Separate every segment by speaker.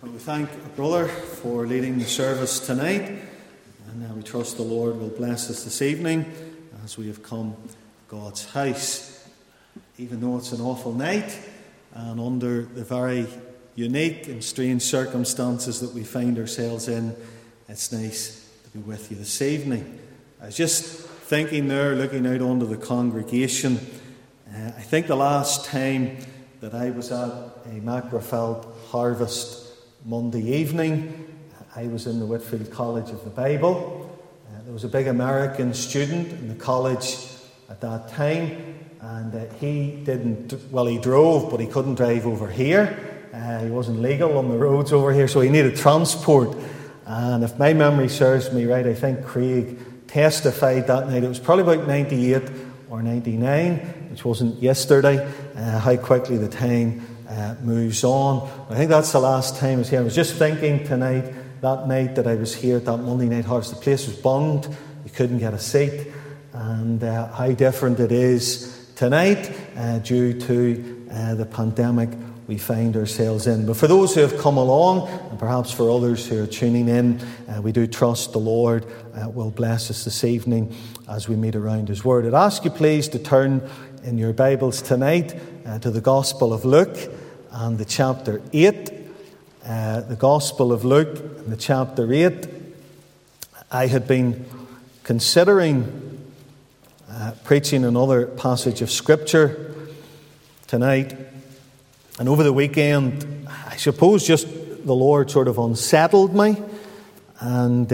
Speaker 1: We thank our brother for leading the service tonight, and we trust the Lord will bless us this evening as we have come to God's house. Even though it's an awful night and under the very unique and strange circumstances that we find ourselves in, it's nice to be with you this evening. I was just thinking there, looking out onto the congregation, I think the last time that I was at a Macrofeld harvest Monday evening, I was in the Whitfield College of the Bible. There was a big American student in the college at that time, and he drove, but he couldn't drive over here. He wasn't legal on the roads over here, so he needed transport. And if my memory serves me right, I think Craig testified that night. It was probably about 98 or 99, which wasn't yesterday, how quickly the time moves on. I think that's the last time I was here. I was just thinking tonight, that night that I was here at that Monday night harvest, the place was bunged. You couldn't get a seat. And how different it is tonight due to the pandemic we find ourselves in. But for those who have come along, and perhaps for others who are tuning in, we do trust the Lord will bless us this evening as we meet around His Word. I'd ask you please to turn in your Bibles tonight to the Gospel of Luke and the chapter 8. The Gospel of Luke and the chapter 8. I had been considering preaching another passage of Scripture tonight. And over the weekend, I suppose just the Lord sort of unsettled me. And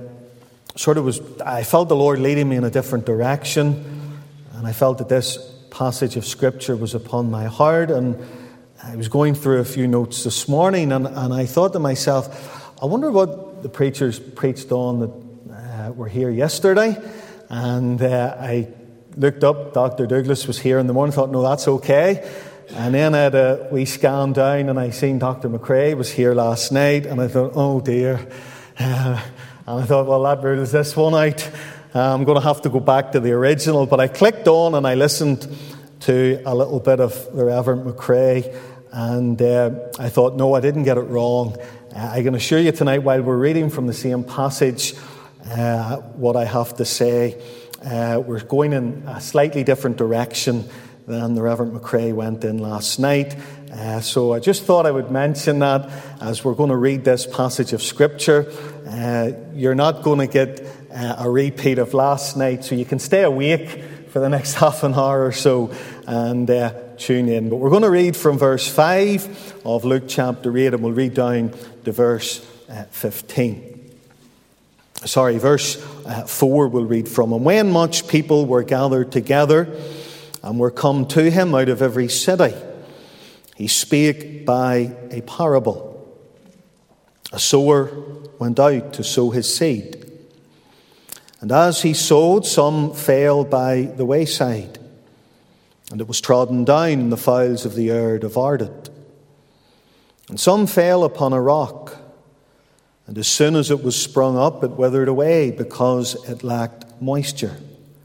Speaker 1: I felt the Lord leading me in a different direction. And I felt that this passage of Scripture was upon my heart. And I was going through a few notes this morning. And I thought to myself, I wonder what the preachers preached on that were here yesterday. And I looked up, Dr. Douglas was here in the morning. I thought, no, that's okay. And then I had a wee scan down and I seen Dr. McRae was here last night. And I thought, oh dear. And I thought, well, that rules this one out. I'm going to have to go back to the original. But I clicked on and I listened to a little bit of the Reverend McRae. And I thought, no, I didn't get it wrong. I can assure you tonight, while we're reading from the same passage, what I have to say, we're going in a slightly different direction than the Reverend McRae went in last night. So I just thought I would mention that as we're going to read this passage of Scripture. You're not going to get a repeat of last night, so you can stay awake for the next half an hour or so and tune in. But we're going to read from verse 5 of Luke chapter 8, and we'll read down to verse 15. Verse 4 we'll read from. And when much people were gathered together and were come to him out of every city, he spake by a parable. A sower went out to sow his seed. And as he sowed, some fell by the wayside, and it was trodden down, and the fowls of the air devoured it. And some fell upon a rock, and as soon as it was sprung up, it withered away, because it lacked moisture.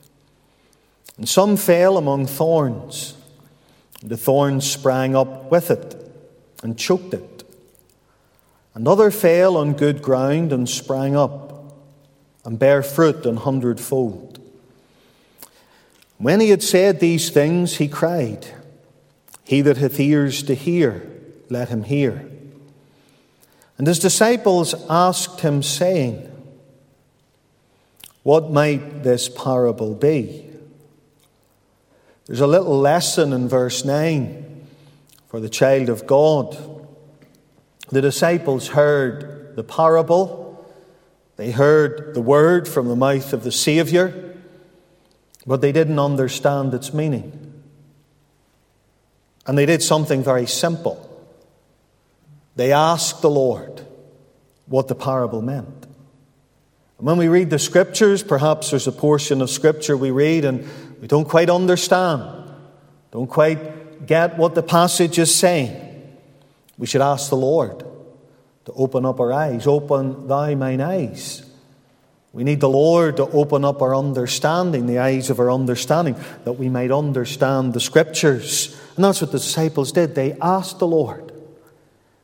Speaker 1: And some fell among thorns, and the thorns sprang up with it, and choked it. And other fell on good ground, and sprang up, and bare fruit 100-fold. When he had said these things, he cried, He that hath ears to hear, let him hear. And his disciples asked him, saying, What might this parable be? There's a little lesson in verse 9 for the child of God. The disciples heard the parable. They heard the word from the mouth of the Saviour, but they didn't understand its meaning. And they did something very simple. They asked the Lord what the parable meant. And when we read the Scriptures, perhaps there's a portion of Scripture we read and we don't quite understand, don't quite get what the passage is saying. We should ask the Lord to open up our eyes. Open thou mine eyes. We need the Lord to open up our understanding, the eyes of our understanding, that we might understand the Scriptures. And that's what the disciples did. They asked the Lord.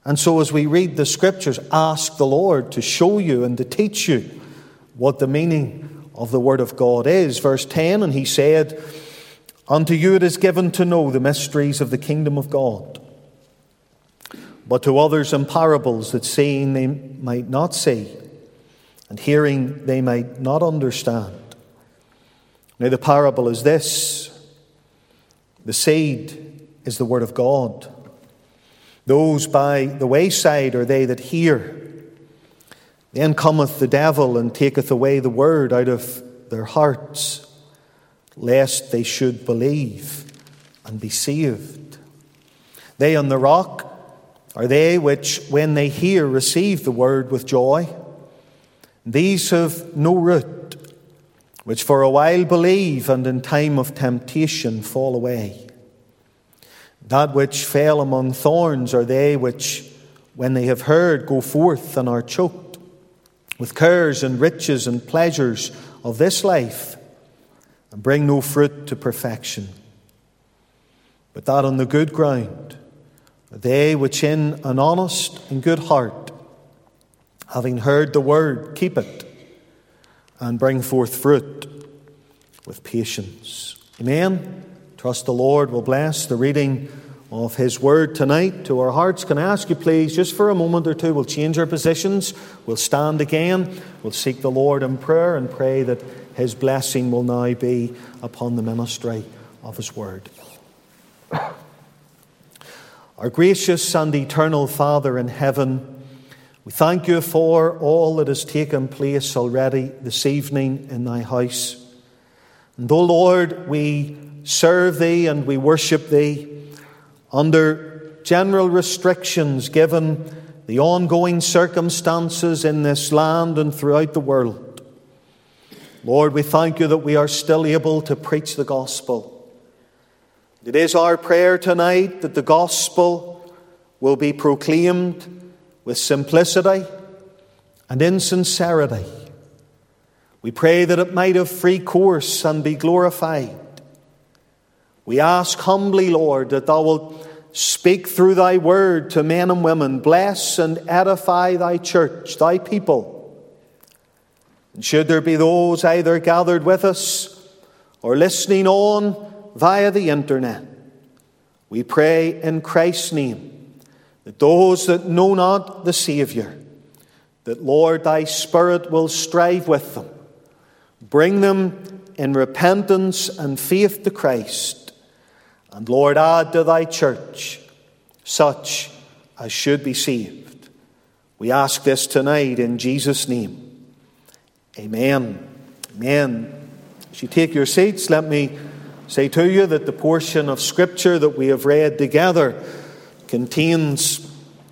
Speaker 1: And so as we read the Scriptures, ask the Lord to show you and to teach you what the meaning of the Word of God is. Verse 10, and he said, unto you it is given to know the mysteries of the kingdom of God, but to others in parables, that seeing they might not see, and hearing they might not understand. Now the parable is this: the seed is the word of God. Those by the wayside are they that hear. Then cometh the devil and taketh away the word out of their hearts, lest they should believe and be saved. They on the rock are they which, when they hear, receive the word with joy. These have no root, which for a while believe, and in time of temptation fall away. That which fell among thorns are they which, when they have heard, go forth and are choked with cares and riches and pleasures of this life, and bring no fruit to perfection. But that on the good ground are they which in an honest and good heart, having heard the word, keep it, and bring forth fruit with patience. Amen. Trust the Lord will bless the reading of His word tonight to our hearts. Can I ask you please, just for a moment or two, we'll change our positions. We'll stand again. We'll seek the Lord in prayer and pray that His blessing will now be upon the ministry of His word. Our gracious and eternal Father in heaven, we thank you for all that has taken place already this evening in thy house. And O Lord, we serve thee and we worship thee under general restrictions given the ongoing circumstances in this land and throughout the world. Lord, we thank you that we are still able to preach the gospel. It is our prayer tonight that the gospel will be proclaimed with simplicity and in sincerity. We pray that it might have free course and be glorified. We ask humbly, Lord, that thou wilt speak through thy word to men and women. Bless and edify thy church, thy people. And should there be those either gathered with us or listening on via the internet, we pray in Christ's name that those that know not the Saviour, that, Lord, thy Spirit will strive with them, bring them in repentance and faith to Christ, and, Lord, add to thy church such as should be saved. We ask this tonight in Jesus' name. Amen. Amen. As you take your seats, let me say to you that the portion of Scripture that we have read together contains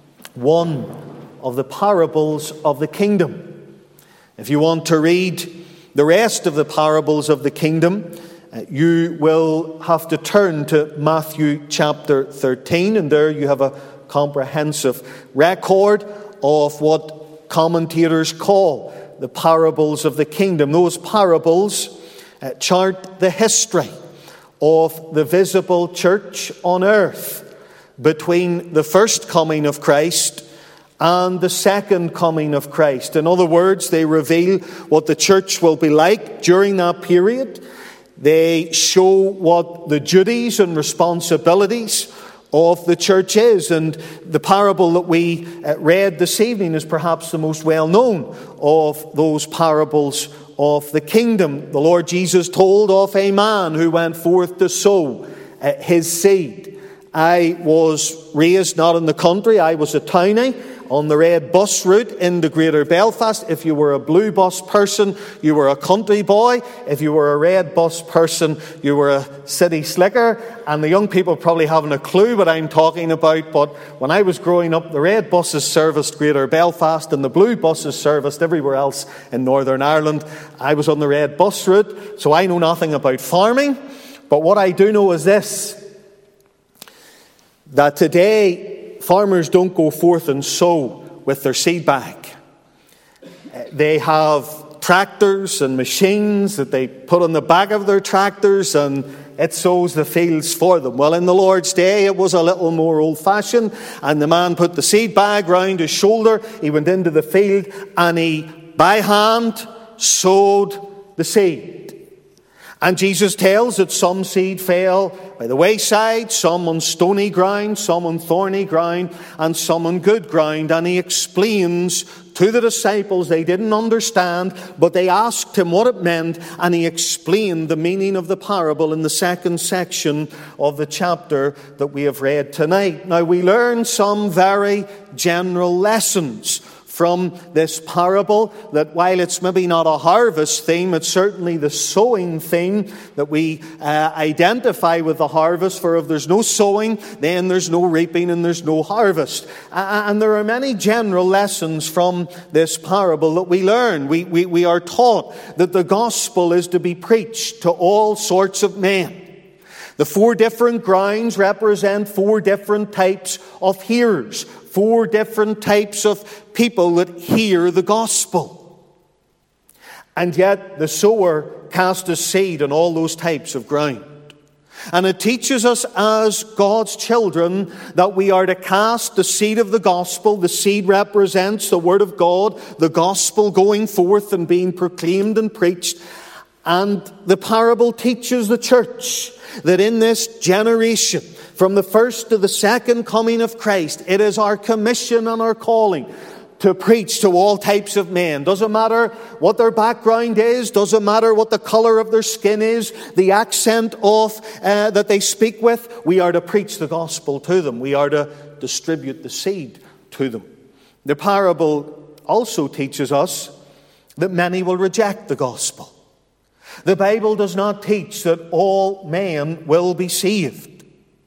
Speaker 1: one of the parables of the kingdom. If you want to read the rest of the parables of the kingdom, you will have to turn to Matthew chapter 13, and there you have a comprehensive record of what commentators call the parables of the kingdom. Those parables chart the history of the visible church on earth between the first coming of Christ and the second coming of Christ. In other words, they reveal what the church will be like during that period. They show what the duties and responsibilities of the church is. And the parable that we read this evening is perhaps the most well-known of those parables of the kingdom. The Lord Jesus told of a man who went forth to sow his seed. I was raised not in the country. I was a townie on the red bus route into Greater Belfast. If you were a blue bus person, you were a country boy. If you were a red bus person, you were a city slicker. And the young people probably haven't a clue what I'm talking about. But when I was growing up, the red buses serviced Greater Belfast and the blue buses serviced everywhere else in Northern Ireland. I was on the red bus route, so I know nothing about farming. But what I do know is this, that today farmers don't go forth and sow with their seed bag. They have tractors and machines that they put on the back of their tractors, and it sows the fields for them. Well, in the Lord's day, it was a little more old-fashioned, and the man put the seed bag round his shoulder. He went into the field, and he, by hand, sowed the seed. And Jesus tells that some seed fell by the wayside, some on stony ground, some on thorny ground, and some on good ground. And he explains to the disciples, they didn't understand, but they asked him what it meant, and he explained the meaning of the parable in the second section of the chapter that we have read tonight. Now, we learn some very general lessons from this parable, that while it's maybe not a harvest theme, it's certainly the sowing theme that we identify with the harvest. For if there's no sowing, then there's no reaping and there's no harvest. And there are many general lessons from this parable that we learn. We are taught that the gospel is to be preached to all sorts of men. The 4 different grounds represent 4 different types of hearers, 4 different types of people that hear the gospel. And yet the sower cast his seed on all those types of ground. And it teaches us as God's children that we are to cast the seed of the gospel. The seed represents the word of God, the gospel going forth and being proclaimed and preached. And the parable teaches the church that in this generation, from the first to the second coming of Christ, it is our commission and our calling to preach to all types of men. Doesn't matter what their background is, doesn't matter what the color of their skin is, the accent of that they speak with. We are to preach the gospel to them. We are to distribute the seed to them. The parable also teaches us that many will reject the gospel. The Bible does not teach that all men will be saved.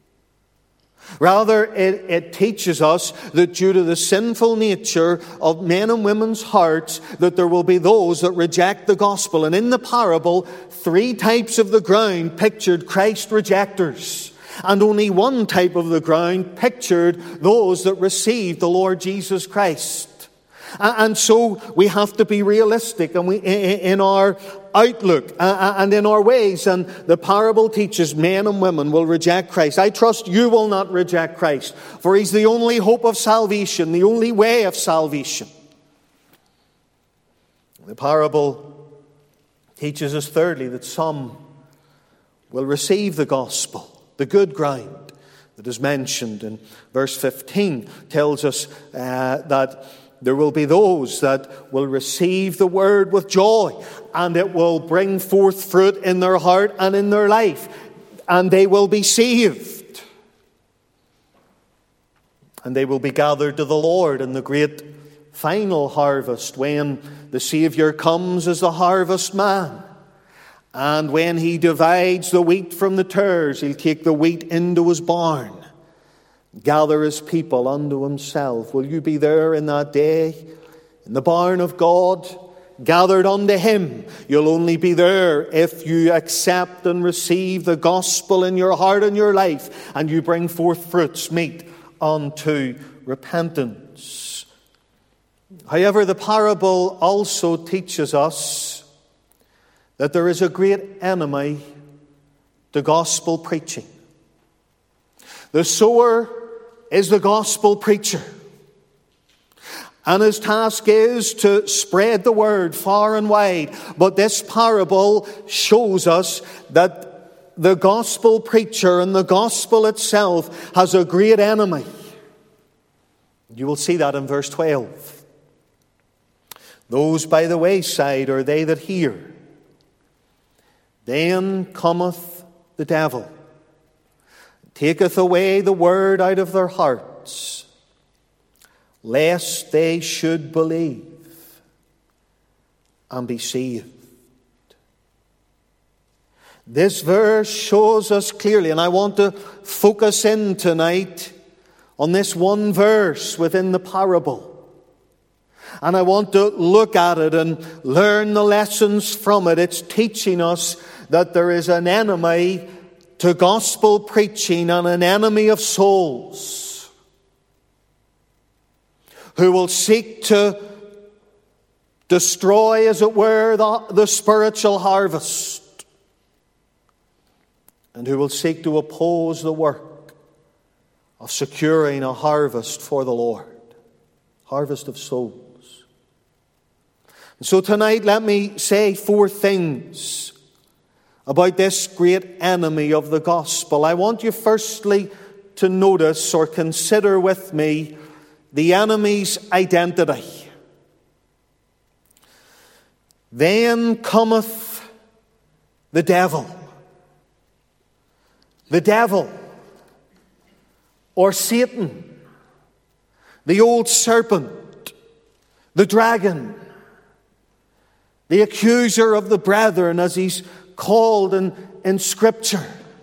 Speaker 1: Rather, it teaches us that due to the sinful nature of men and women's hearts, that there will be those that reject the gospel. And in the parable, 3 types of the ground pictured Christ rejectors. And only 1 type of the ground pictured those that received the Lord Jesus Christ. And so we have to be realistic and in our outlook and in our ways. And the parable teaches men and women will reject Christ. I trust you will not reject Christ, for He's the only hope of salvation, the only way of salvation. The parable teaches us thirdly that some will receive the gospel, the good ground that is mentioned in verse 15 tells us that there will be those that will receive the word with joy, and it will bring forth fruit in their heart and in their life, and they will be saved. And they will be gathered to the Lord in the great final harvest when the Saviour comes as the harvest man. And when He divides the wheat from the tares, He'll take the wheat into His barn, gather His people unto Himself. Will you be there in that day, in the barn of God, gathered unto Him? You'll only be there if you accept and receive the gospel in your heart and your life, and you bring forth fruits meet unto repentance. However, the parable also teaches us that there is a great enemy to gospel preaching. The sower is the gospel preacher, and his task is to spread the word far and wide. But this parable shows us that the gospel preacher and the gospel itself has a great enemy. You will see that in verse 12. Those by the wayside are they that hear. Then cometh the devil, taketh away the word out of their hearts, lest they should believe and be saved. This verse shows us clearly, and I want to focus in tonight on this one verse within the parable. And I want to look at it and learn the lessons from it. It's teaching us that there is an enemy to gospel preaching and an enemy of souls who will seek to destroy, as it were, the spiritual harvest. and who will seek to oppose the work of securing a harvest for the Lord. Harvest of souls. And so tonight, let me say 4 things about this great enemy of the gospel. I want you firstly to notice or consider with me the enemy's identity. Then cometh the devil. The devil, or Satan, the old serpent, the dragon, the accuser of the brethren, as he's called in Scripture.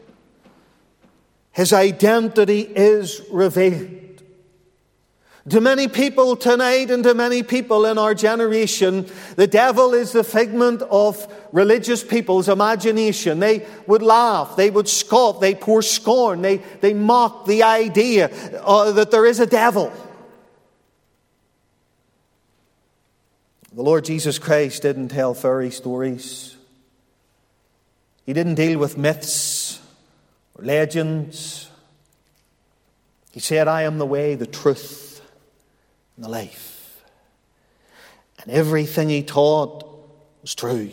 Speaker 1: His identity is revealed. To many people tonight and to many people in our generation, the devil is the figment of religious people's imagination. They would laugh, they would scoff, they pour scorn, they mock the idea that there is a devil. The Lord Jesus Christ didn't tell fairy stories. He didn't deal with myths or legends. He said, I am the way, the truth, and the life. And everything he taught was true.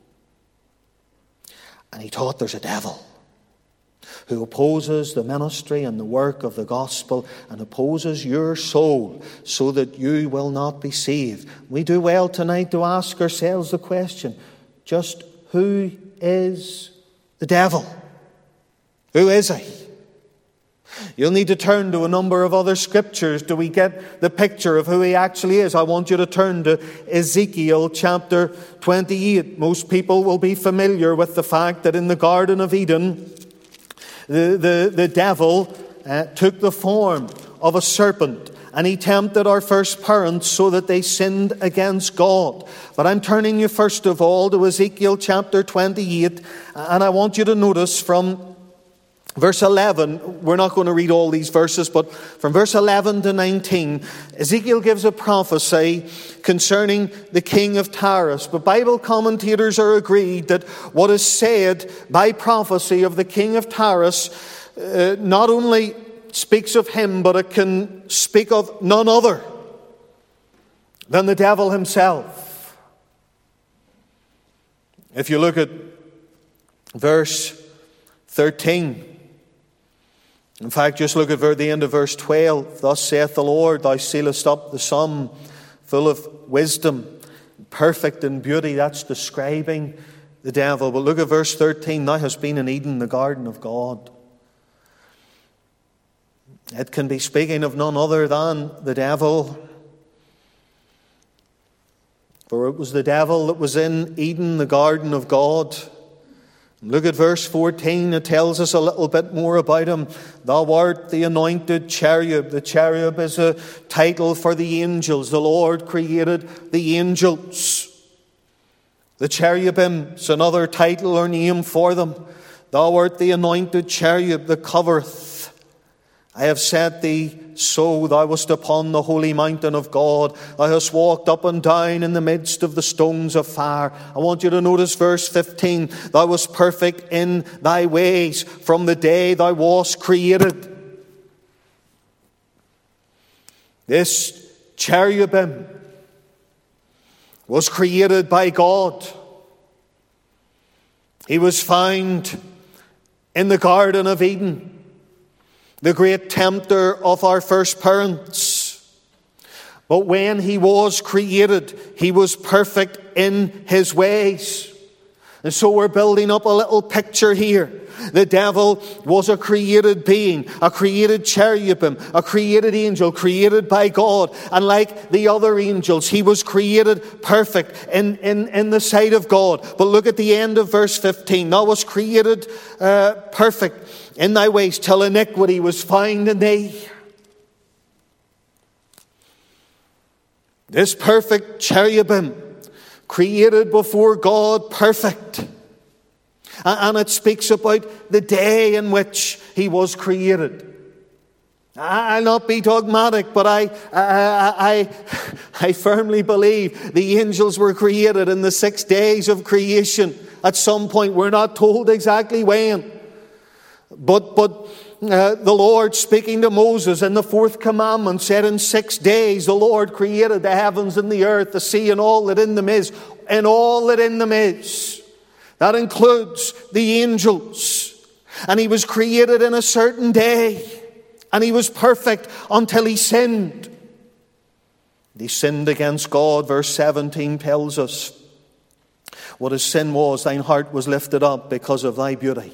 Speaker 1: And he taught there's a devil who opposes the ministry and the work of the gospel and opposes your soul so that you will not be saved. We do well tonight to ask ourselves the question, just who is the devil? Who is he? You'll need to turn to a number of other scriptures. Do we get the picture of who he actually is? I want you to turn to Ezekiel chapter 28. Most people will be familiar with the fact that in the Garden of Eden, the devil took the form of a serpent, and he tempted our first parents so that they sinned against God. But I'm turning you first of all to Ezekiel chapter 28, and I want you to notice from verse 11, we're not going to read all these verses, but from verse 11 to 19, Ezekiel gives a prophecy concerning the king of Tyrus. But Bible commentators are agreed that what is said by prophecy of the king of Tyrus not only speaks of him, but it can speak of none other than the devil himself. If you look at verse 13, in fact, just look at the end of verse 12. Thus saith the Lord, thou sealest up the sum, full of wisdom, perfect in beauty. That's describing the devil. But look at verse 13. Thou hast been in Eden, the garden of God. It can be speaking of none other than the devil. For it was the devil that was in Eden, the garden of God. Look at verse 14. It tells us a little bit more about him. Thou art the anointed cherub. The cherub is a title for the angels. The Lord created the angels. The cherubim is another title or name for them. Thou art the anointed cherub that covereth. I have set thee so. Thou wast upon the holy mountain of God. Thou hast walked up and down in the midst of the stones of fire. I want you to notice verse 15. Thou wast perfect in thy ways from the day thou wast created. This cherubim was created by God. He was found in the Garden of Eden, the great tempter of our first parents. But when he was created, he was perfect in his ways. And so we're building up a little picture here. The devil was a created being, a created cherubim, a created angel, created by God. And like the other angels, he was created perfect in the sight of God. But look at the end of verse 15. Thou wast created perfect in thy ways till iniquity was found in thee. This perfect cherubim, created before God, perfect. And it speaks about the day in which he was created. I'll not be dogmatic, but I firmly believe the angels were created in the 6 days of creation. At some point, we're not told exactly when. But the Lord, speaking to Moses in the fourth commandment, said, in 6 days the Lord created the heavens and the earth, the sea and all that in them is, and all that in them is. That includes the angels. And he was created in a certain day. And he was perfect until he sinned. He sinned against God. Verse 17 tells us what his sin was. Thine heart was lifted up because of thy beauty.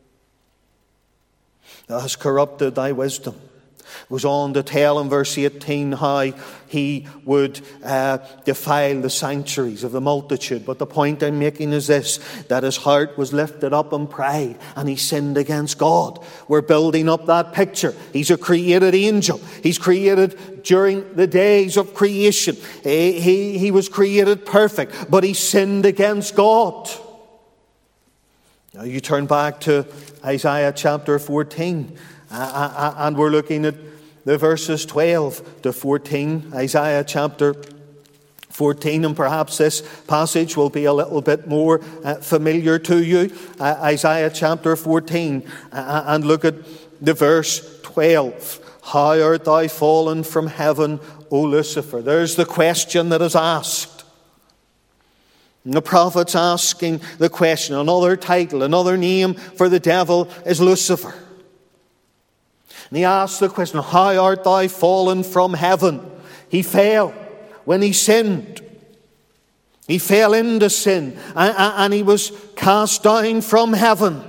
Speaker 1: Thou hast corrupted thy wisdom. Goes on to tell in verse 18 how he would defile the sanctuaries of the multitude. But the point I'm making is this, that his heart was lifted up in pride and he sinned against God. We're building up that picture. He's a created angel. He's created during the days of creation. He was created perfect, but he sinned against God. Now you turn back to Isaiah chapter 14 and we're looking at the verses 12 to 14, Isaiah chapter 14, and perhaps this passage will be a little bit more familiar to you. Isaiah chapter 14, and look at the verse 12. How art thou fallen from heaven, O Lucifer? There's the question that is asked. And the prophet's asking the question. Another title, another name for the devil is Lucifer. And he asks the question, how art thou fallen from heaven? He fell when he sinned. He fell into sin and he was cast down from heaven.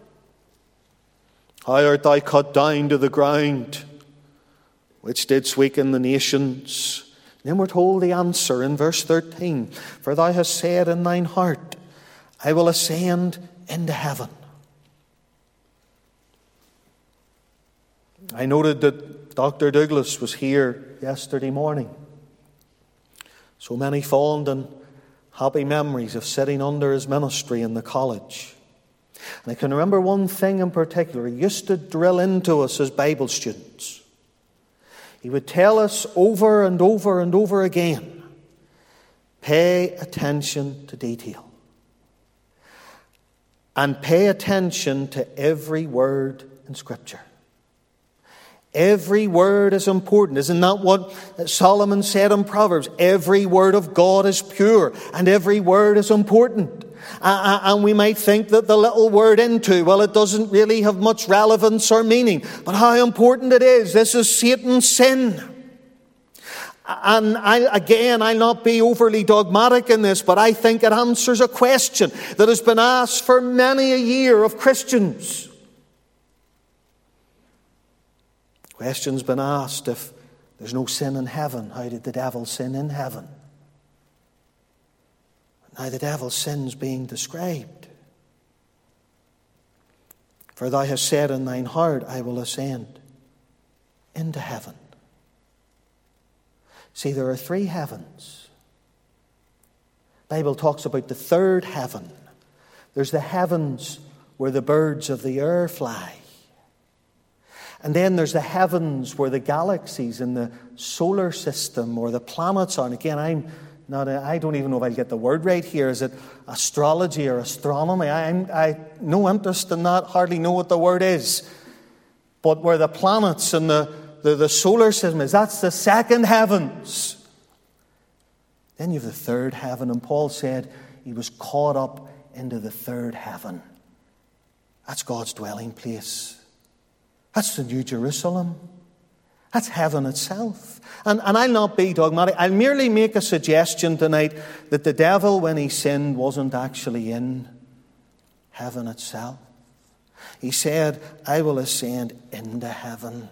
Speaker 1: How art thou cut down to the ground, which didst weaken the nations? And then we're told the answer in verse 13. For thou hast said in thine heart, I will ascend into heaven. I noted that Dr. Douglas was here yesterday morning. So many fond and happy memories of sitting under his ministry in the college. And I can remember one thing in particular. He used to drill into us as Bible students. He would tell us over and over and over again, pay attention to detail. And pay attention to every word in Scripture. Every word is important. Isn't that what Solomon said in Proverbs? Every word of God is pure and every word is important. And we might think that the little word into, well, it doesn't really have much relevance or meaning. But how important it is. This is Satan's sin. And I'll not be overly dogmatic in this, but I think it answers a question that has been asked for many a year of Christians. Question's been asked, if there's no sin in heaven, how did the devil sin in heaven? Now the devil's sin's being described. For thou hast said in thine heart, I will ascend into heaven. See, there are 3 heavens. The Bible talks about the third heaven. There's the heavens where the birds of the air fly. And then there's the heavens where the galaxies in the solar system or the planets are. And again, I don't even know if I'll get the word right here. Is it astrology or astronomy? I no interest in that, hardly know what the word is. But where the planets and the solar system is, that's the second heavens. Then you have the third heaven, and Paul said he was caught up into the third heaven. That's God's dwelling place. That's the New Jerusalem. That's heaven itself. And I'll not be dogmatic. I'll merely make a suggestion tonight that the devil, when he sinned, wasn't actually in heaven itself. He said, I will ascend into heaven.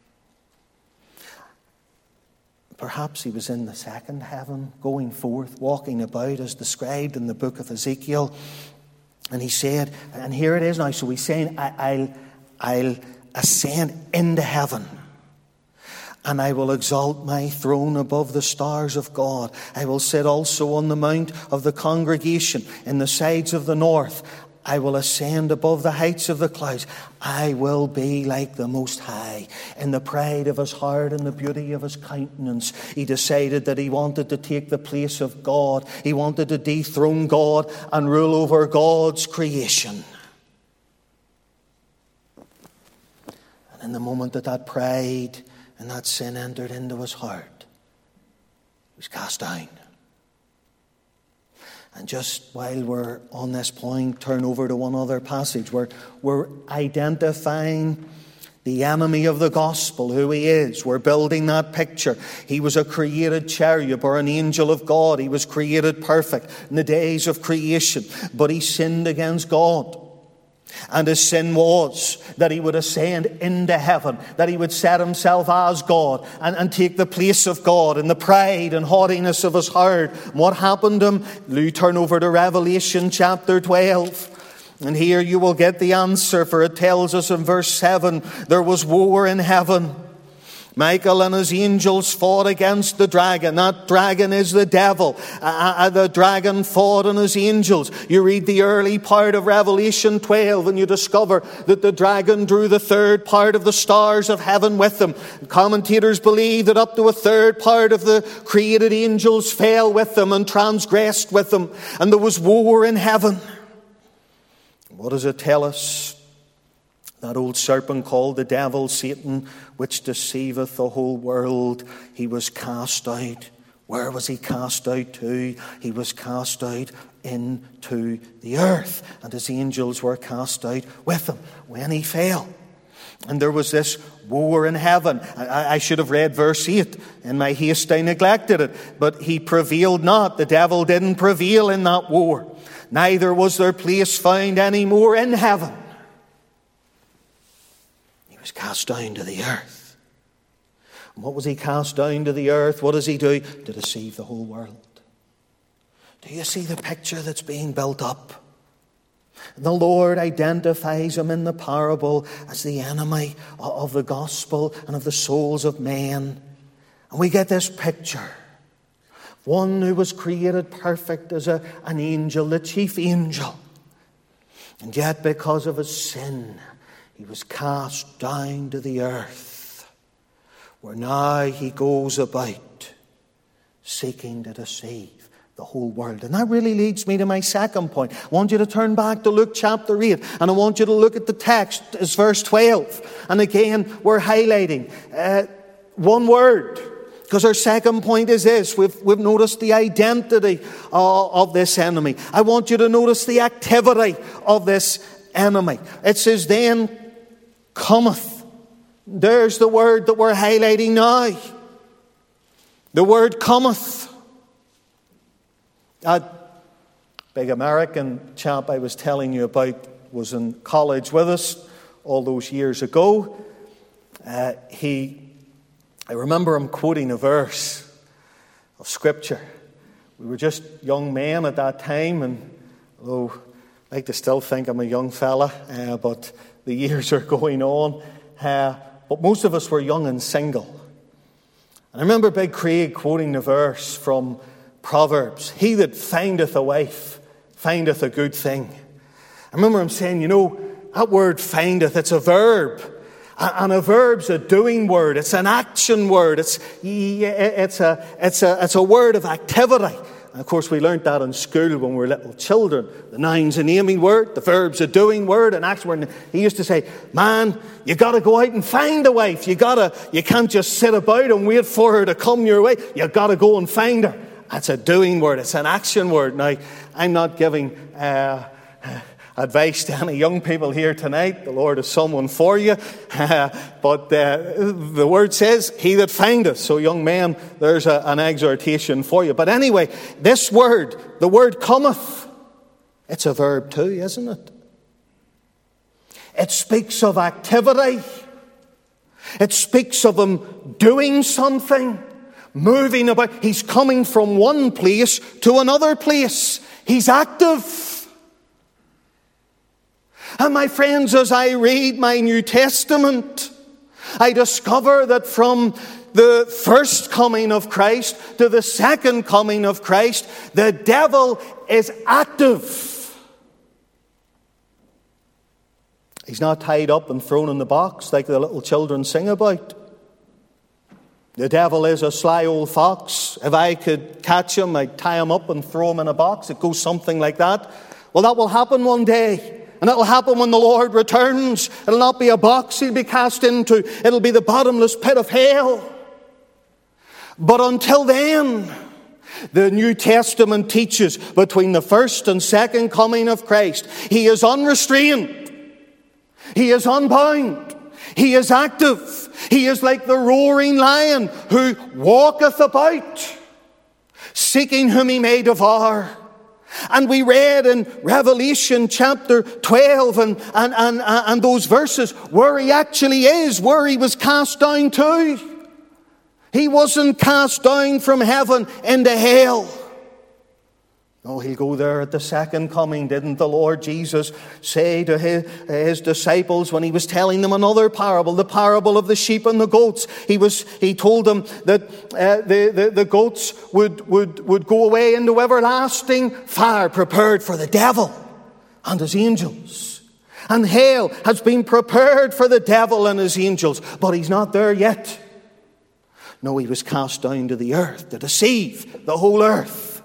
Speaker 1: Perhaps he was in the second heaven, going forth, walking about as described in the book of Ezekiel. And he said, and here it is now, so he's saying, I'll ascend into heaven, and I will exalt my throne above the stars of God. I will sit also on the mount of the congregation in the sides of the north. I will ascend above the heights of the clouds. I will be like the Most High. In the pride of his heart and the beauty of his countenance, he decided that he wanted to take the place of God. He wanted to dethrone God and rule over God's creation.
Speaker 2: And the moment that pride and that sin entered into his heart, he was cast down. And just while we're on this point, turn over to one other passage where we're identifying the enemy of the gospel, who he is. We're building that picture. He was a created cherub or an angel of God. He was created perfect in the days of creation. But he sinned against God. And his sin was that he would ascend into heaven, that he would set himself as God and take the place of God in the pride and haughtiness of his heart. And what happened to him? You turn over to Revelation chapter 12. And here you will get the answer, for it tells us in verse 7, there was war in heaven. Michael and his angels fought against the dragon. That dragon is the devil. The dragon fought and his angels. You read the early part of Revelation 12 and you discover that the dragon drew the third part of the stars of heaven with him. Commentators believe that up to a third part of the created angels fell with them and transgressed with them. And there was war in heaven. What does it tell us? That old serpent called the devil, Satan, which deceiveth the whole world, he was cast out. Where was he cast out to? He was cast out into the earth. And his angels were cast out with him when he fell. And there was this war in heaven. I should have read verse 8. In my haste I neglected it. But he prevailed not. The devil didn't prevail in that war. Neither was there place found any more in heaven. He was cast down to the earth. And what was he cast down to the earth? What does he do? To deceive the whole world. Do you see the picture that's being built up? The Lord identifies him in the parable as the enemy of the gospel and of the souls of men. And we get this picture. One who was created perfect as an angel, the chief angel. And yet because of his sin, he was cast down to the earth, where now he goes about seeking to deceive the whole world. And that really leads me to my second point. I want you to turn back to Luke chapter 8, and I want you to look at the text as verse 12. And again, we're highlighting one word. Because our second point is this. We've noticed the identity of this enemy. I want you to notice the activity of this enemy. It says, then cometh. There's the word that we're highlighting now. The word cometh. That big American chap I was telling you about was in college with us all those years ago. I remember him quoting a verse of Scripture. We were just young men at that time, and although I like to still think I'm a young fella, but the years are going on. But most of us were young and single. And I remember Big Craig quoting the verse from Proverbs, he that findeth a wife findeth a good thing. I remember him saying, you know, that word findeth, it's a verb. And a verb's a doing word. It's an action word. It's a word of activity. And of course, we learnt that in school when we were little children. The noun's a naming word. The verb's a doing word. An action word. And he used to say, man, you got to go out and find a wife. You can't just sit about and wait for her to come your way. You got to go and find her. That's a doing word. It's an action word. Now, I'm not giving advice to any young people here tonight. The Lord is someone for you. But the word says, he that findeth. So young men, there's an exhortation for you. But anyway, this word, the word cometh, it's a verb too, isn't it? It speaks of activity. It speaks of him doing something, moving about. He's coming from one place to another place. He's active. And my friends, as I read my New Testament, I discover that from the first coming of Christ to the second coming of Christ, the devil is active. He's not tied up and thrown in the box like the little children sing about. The devil is a sly old fox. If I could catch him, I'd tie him up and throw him in a box. It goes something like that. Well, that will happen one day. And it'll happen when the Lord returns. It'll not be a box he'll be cast into. It'll be the bottomless pit of hell. But until then, the New Testament teaches between the first and second coming of Christ, he is unrestrained. He is unbound. He is active. He is like the roaring lion who walketh about, seeking whom he may devour. And we read in Revelation chapter 12 and those verses where he actually is, where he was cast down to. He wasn't cast down from heaven into hell. No, he'll go there at the second coming. Didn't the Lord Jesus say to his disciples when he was telling them another parable, the parable of the sheep and the goats? He told them that the goats would go away into everlasting fire prepared for the devil and his angels. And hell has been prepared for the devil and his angels, but he's not there yet. No, he was cast down to the earth to deceive the whole earth.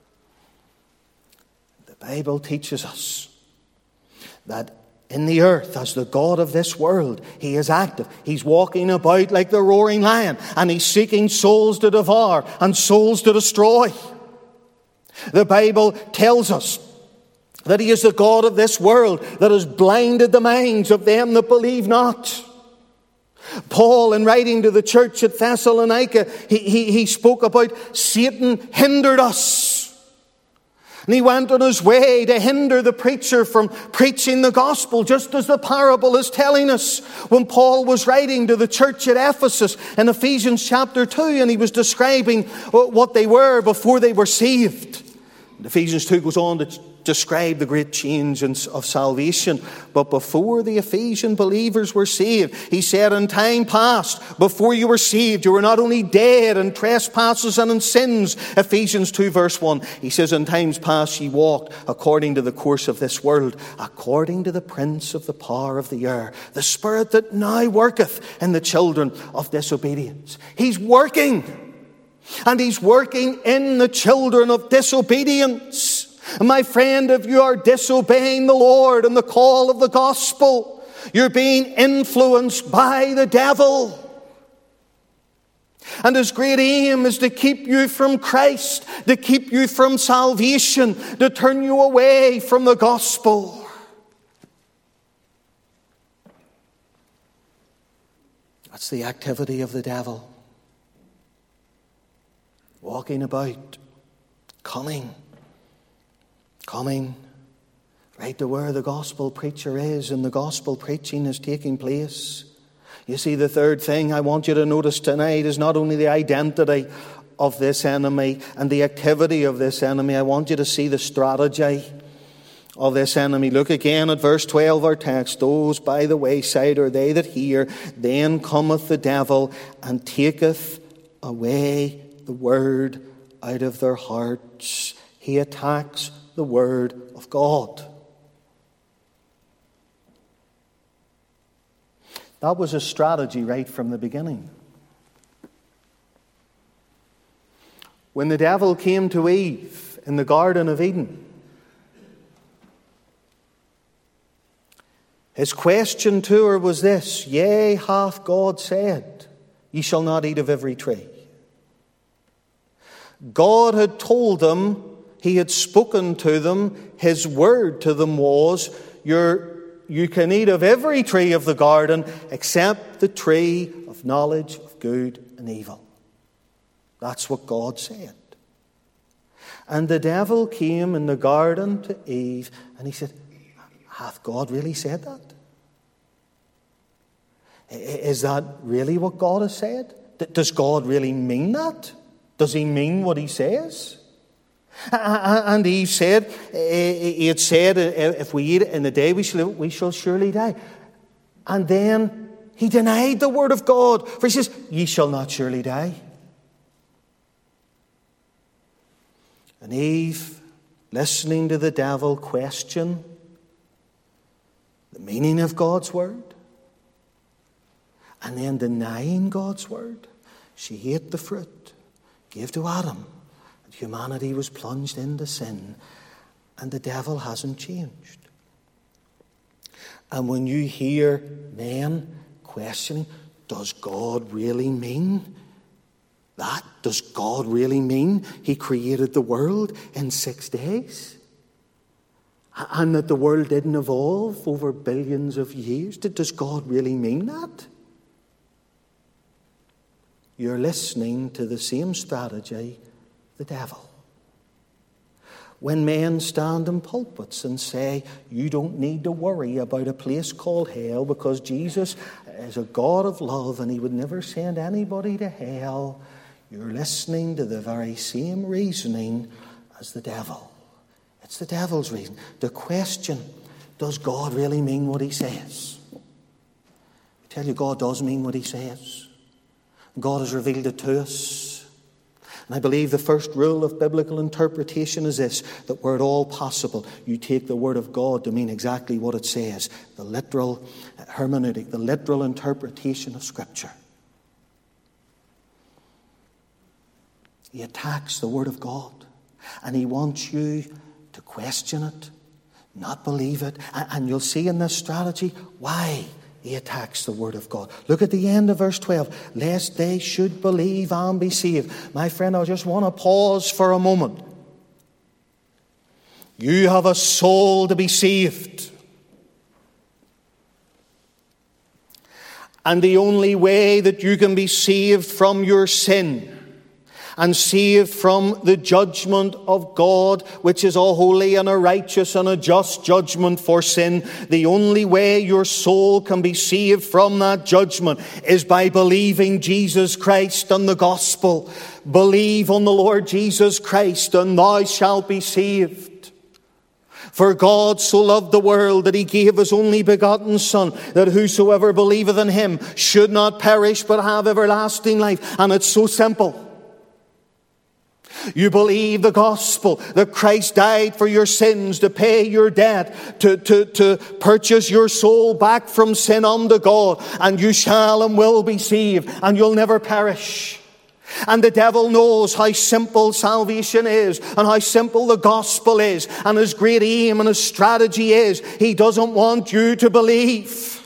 Speaker 2: The Bible teaches us that in the earth, as the God of this world, he is active. He's walking about like the roaring lion, and he's seeking souls to devour and souls to destroy. The Bible tells us that he is the God of this world that has blinded the minds of them that believe not. Paul, in writing to the church at Thessalonica, he spoke about Satan hindered us. And he went on his way to hinder the preacher from preaching the gospel, just as the parable is telling us. When Paul was writing to the church at Ephesus in Ephesians chapter 2, and he was describing what they were before they were saved. And Ephesians 2 goes on to describe the great change of salvation. But before the Ephesian believers were saved, he said, in time past, before you were saved, you were not only dead in trespasses and in sins. Ephesians 2 verse 1. He says, in times past ye walked according to the course of this world, according to the prince of the power of the air, the spirit that now worketh in the children of disobedience. He's working. And he's working in the children of disobedience. And my friend, if you are disobeying the Lord and the call of the gospel, you're being influenced by the devil. And his great aim is to keep you from Christ, to keep you from salvation, to turn you away from the gospel. That's the activity of the devil. Walking about, coming right to where the gospel preacher is, and the gospel preaching is taking place. You see, the third thing I want you to notice tonight is not only the identity of this enemy and the activity of this enemy. I want you to see the strategy of this enemy. Look again at verse 12 of our text. Those by the wayside are they that hear. Then cometh the devil and taketh away the word out of their hearts. He attacks the word of God. That was a strategy right from the beginning. When the devil came to Eve in the Garden of Eden, his question to her was this: yea, hath God said, ye shall not eat of every tree? God had told them, he had spoken to them, his word to them was, you can eat of every tree of the garden except the tree of knowledge of good and evil. That's what God said. And the devil came in the garden to Eve and he said, hath God really said that? Is that really what God has said? Does God really mean that? Does he mean what he says? And Eve said, he had said, if we eat it in the day, we shall surely die. And then he denied the word of God. For he says, ye shall not surely die. And Eve, listening to the devil question the meaning of God's word, and then denying God's word, she ate the fruit, gave to Adam. Humanity was plunged into sin, and the devil hasn't changed. And when you hear men questioning, does God really mean that? Does God really mean He created the world in 6 days? And that the world didn't evolve over billions of years? Does God really mean that? You're listening to the same strategy, the devil. When men stand in pulpits and say, you don't need to worry about a place called hell because Jesus is a God of love and He would never send anybody to hell, you're listening to the very same reasoning as the devil. It's the devil's reason. The question, does God really mean what He says? I tell you, God does mean what He says. God has revealed it to us. And I believe the first rule of biblical interpretation is this, that were it all possible, you take the Word of God to mean exactly what it says. The literal hermeneutic, the literal interpretation of Scripture. He attacks the Word of God. And he wants you to question it, not believe it. And you'll see in this strategy why he attacks the Word of God. Look at the end of verse 12. Lest they should believe and be saved. My friend, I just want to pause for a moment. You have a soul to be saved. And the only way that you can be saved from your sin and saved from the judgment of God, which is a holy and a righteous and a just judgment for sin. The only way your soul can be saved from that judgment is by believing Jesus Christ and the gospel. Believe on the Lord Jesus Christ and thou shalt be saved. For God so loved the world that he gave his only begotten Son, that whosoever believeth in him should not perish but have everlasting life. And it's so simple. You believe the gospel, that Christ died for your sins, to pay your debt, to purchase your soul back from sin unto God, and you shall and will be saved, and you'll never perish. And the devil knows how simple salvation is, and how simple the gospel is, and his great aim and his strategy is, he doesn't want you to believe.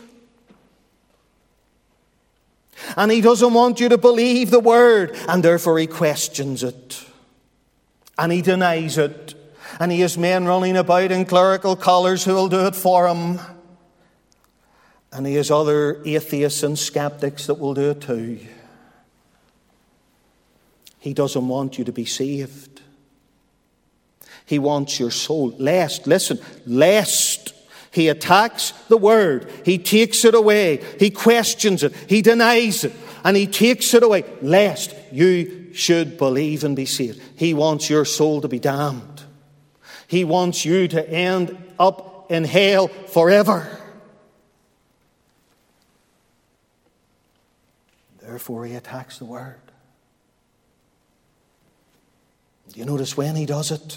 Speaker 2: And he doesn't want you to believe the word, and therefore he questions it. And he denies it. And he has men running about in clerical collars who will do it for him. And he has other atheists and skeptics that will do it too. He doesn't want you to be saved. He wants your soul. Lest he attacks the word. He takes it away. He questions it. He denies it. And he takes it away. Lest you should believe and be saved. He wants your soul to be damned. He wants you to end up in hell forever. Therefore he attacks the word. Do you notice when he does it? It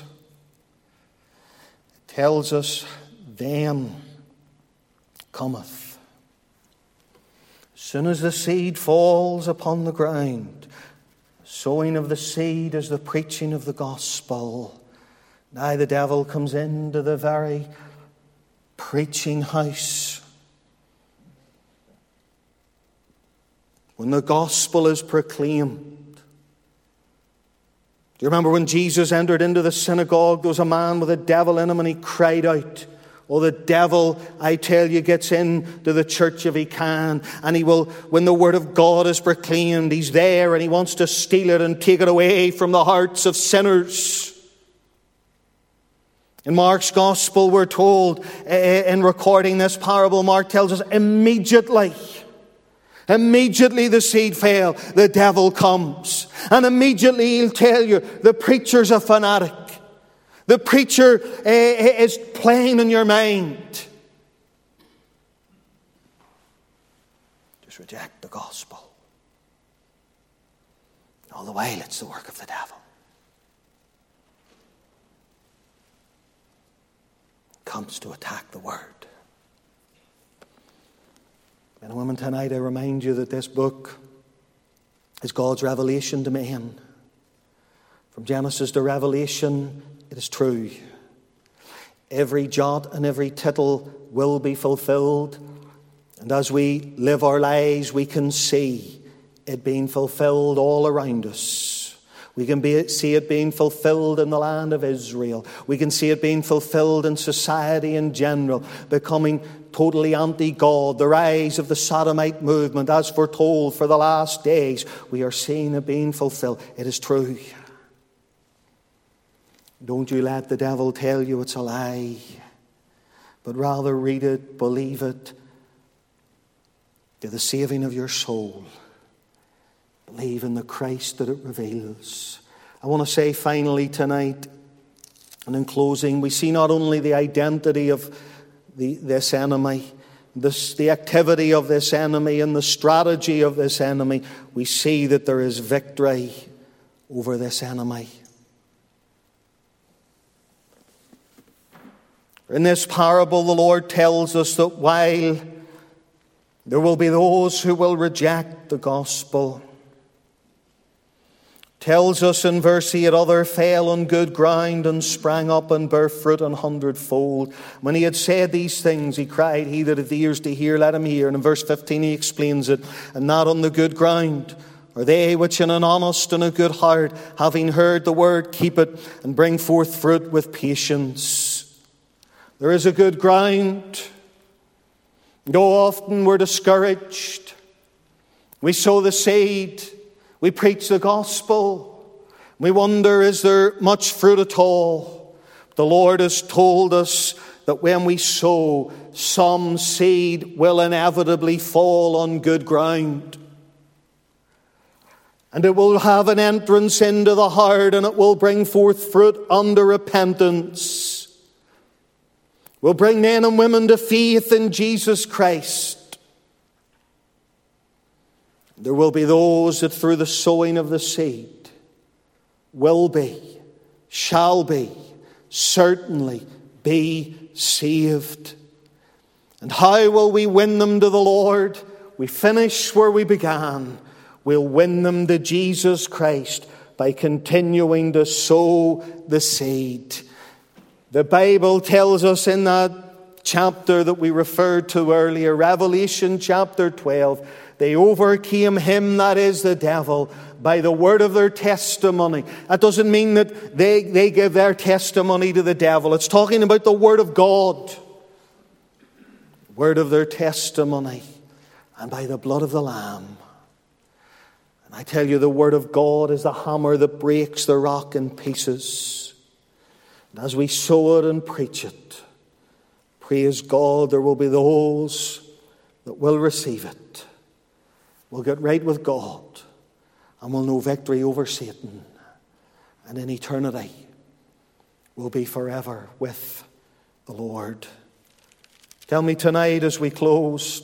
Speaker 2: tells us, then cometh. As soon as the seed falls upon the ground, sowing of the seed is the preaching of the gospel. Now the devil comes into the very preaching house. When the gospel is proclaimed. Do you remember when Jesus entered into the synagogue, there was a man with a devil in him and he cried out. Oh, the devil, I tell you, gets into the church if he can. And he will, when the word of God is proclaimed, he's there and he wants to steal it and take it away from the hearts of sinners. In Mark's gospel, we're told, in recording this parable, Mark tells us, immediately the seed fell, the devil comes. And immediately he'll tell you, the preacher's a fanatic. The preacher is playing in your mind. Just reject the gospel. All the while it's the work of the devil. Comes to attack the word. Men and women, tonight I remind you that this book is God's revelation to men. From Genesis to Revelation, it is true. Every jot and every tittle will be fulfilled. And as we live our lives, we can see it being fulfilled all around us. We can see it being fulfilled in the land of Israel. We can see it being fulfilled in society in general, becoming totally anti-God. The rise of the Sodomite movement, as foretold for the last days, we are seeing it being fulfilled. It is true. Don't you let the devil tell you it's a lie, but rather read it, believe it, to the saving of your soul. Believe in the Christ that it reveals. I want to say finally tonight, and in closing, we see not only the identity of this enemy, the activity of this enemy and the strategy of this enemy, we see that there is victory over this enemy. In this parable, the Lord tells us that while there will be those who will reject the gospel, tells us in verse 8, other fell on good ground and sprang up and bare fruit 100-fold. When he had said these things, he cried, he that hath ears to hear, let him hear. And in verse 15 he explains it. And not on the good ground are they which in an honest and a good heart, having heard the word, keep it, and bring forth fruit with patience. There is a good ground. Though often we're discouraged, we sow the seed, we preach the gospel, we wonder, is there much fruit at all? The Lord has told us that when we sow, some seed will inevitably fall on good ground. And it will have an entrance into the heart, and it will bring forth fruit unto repentance. Will bring men and women to faith in Jesus Christ. There will be those that through the sowing of the seed will be, shall be, certainly be saved. And how will we win them to the Lord? We finish where we began. We'll win them to Jesus Christ by continuing to sow the seed. The Bible tells us in that chapter that we referred to earlier, Revelation chapter 12, they overcame him, that is the devil, by the word of their testimony. That doesn't mean that they give their testimony to the devil. It's talking about the word of God. Word of their testimony. And by the blood of the Lamb. And I tell you, the word of God is the hammer that breaks the rock in pieces. As we sow it and preach it, praise God, there will be those that will receive it. We'll get right with God, and we'll know victory over Satan. And in eternity, we'll be forever with the Lord. Tell me tonight as we close,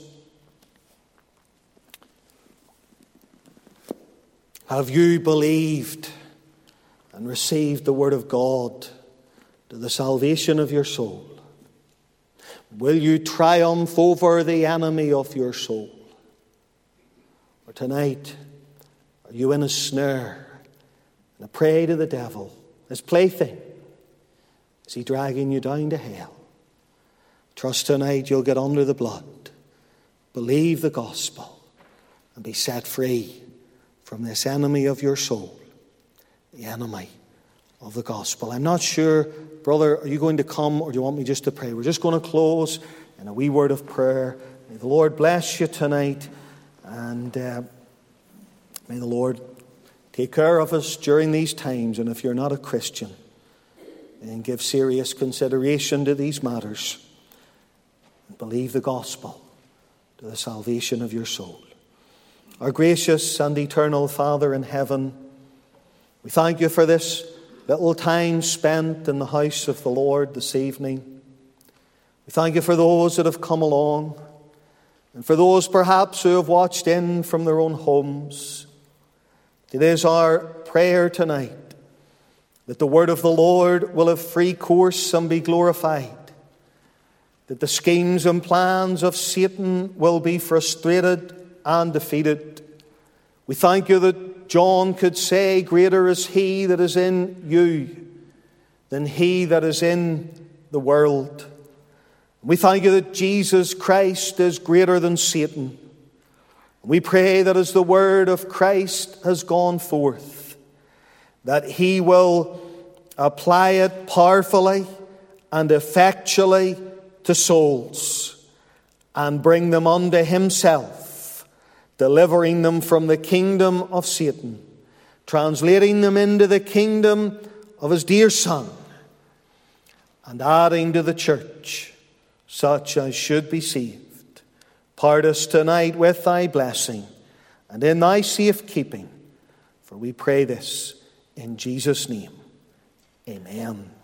Speaker 2: have you believed and received the word of God to the salvation of your soul? Will you triumph over the enemy of your soul? Or tonight, are you in a snare and a prey to the devil, his plaything? Is he dragging you down to hell? Trust tonight you'll get under the blood, believe the gospel, and be set free from this enemy of your soul, the enemy of the gospel. I'm not sure, brother, are you going to come or do you want me just to pray? We're just going to close in a wee word of prayer. May the Lord bless you tonight, and may the Lord take care of us during these times. And if you're not a Christian, then give serious consideration to these matters and believe the gospel to the salvation of your soul. Our gracious and eternal Father in heaven, we thank you for this little time spent in the house of the Lord this evening. We thank you for those that have come along, and for those perhaps who have watched in from their own homes. It is our prayer tonight that the word of the Lord will have free course and be glorified, that the schemes and plans of Satan will be frustrated and defeated. We thank you that John could say, greater is he that is in you than he that is in the world. We thank you that Jesus Christ is greater than Satan. We pray that as the word of Christ has gone forth, that he will apply it powerfully and effectually to souls and bring them unto himself, delivering them from the kingdom of Satan, translating them into the kingdom of his dear Son, and adding to the church such as should be saved. Part us tonight with thy blessing and in thy safekeeping, for we pray this in Jesus' name. Amen.